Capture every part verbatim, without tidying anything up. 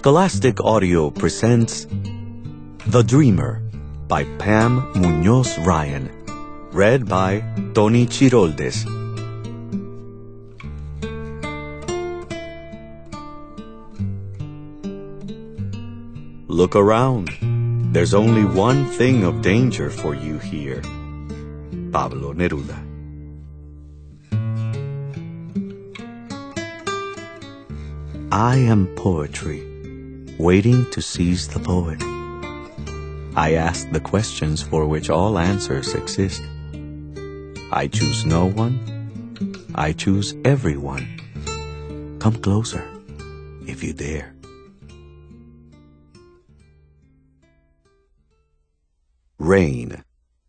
Scholastic Audio presents The Dreamer by Pam Munoz Ryan, read by Tony Chiroldes. Look around. There's only one thing of danger for you here. Pablo Neruda. I am poetry, waiting to seize the poet. I ask the questions for which all answers exist. I choose no one. I choose everyone. Come closer, if you dare. Rain.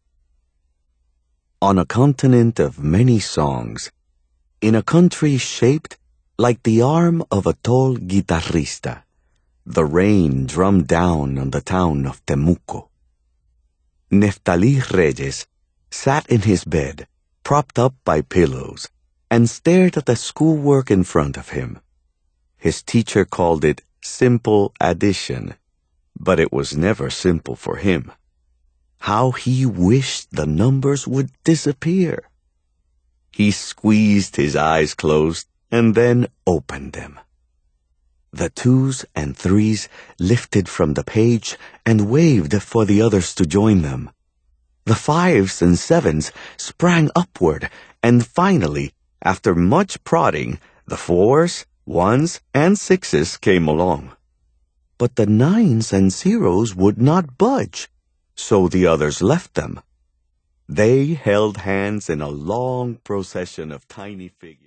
On a continent of many songs, in a country shaped like the arm of a tall guitarrista, the rain drummed down on the town of Temuco. Neftali Reyes sat in his bed, propped up by pillows, and stared at the schoolwork in front of him. His teacher called it simple addition, but it was never simple for him. How he wished the numbers would disappear. He squeezed his eyes closed and then opened them. The twos and threes lifted from the page and waved for the others to join them. The fives and sevens sprang upward, and finally, after much prodding, the fours, ones, and sixes came along. But the nines and zeros would not budge, so the others left them. They held hands in a long procession of tiny figures.